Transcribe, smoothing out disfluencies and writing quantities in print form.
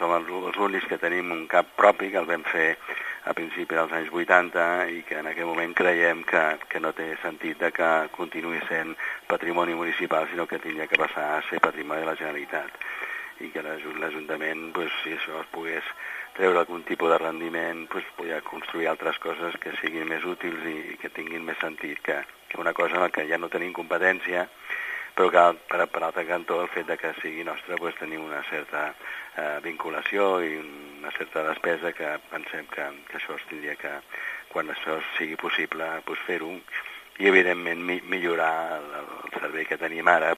som els únics que tenim un CAP propi, que el vam fer a principi dels anys 80 i que en aquell moment creiem que no té sentit de que continuï sent patrimoni municipal, sinó que hauria que passar a ser patrimoni de la Generalitat i que l'Ajuntament, si això es pogués treure algun tipus de rendiment, poder construir altres coses que siguin més útils i que tinguin més sentit que una cosa en la que ja no tenim competència, però que per altre cantó el fet de que sigui nostre tenim una certa vinculació i una certa despesa que pensem que això es tindria que, quan això sigui possible, fer-ho i evidentment millorar el servei que tenim ara,